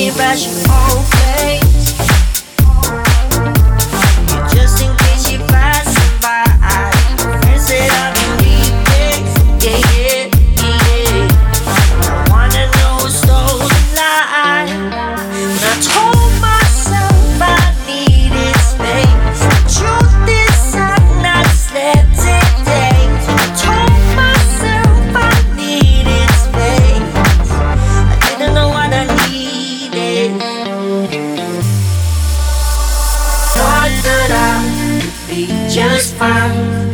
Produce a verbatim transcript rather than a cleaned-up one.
me rush your place. Just in case you're passing by, friends said I've been leaving. Yeah, yeah, yeah. I wanna know who stole the lie. And I told myself I needed space. The truth is I've not slept in days. I told myself I needed space. I didn't know what I needed. Thought that I would be just fine.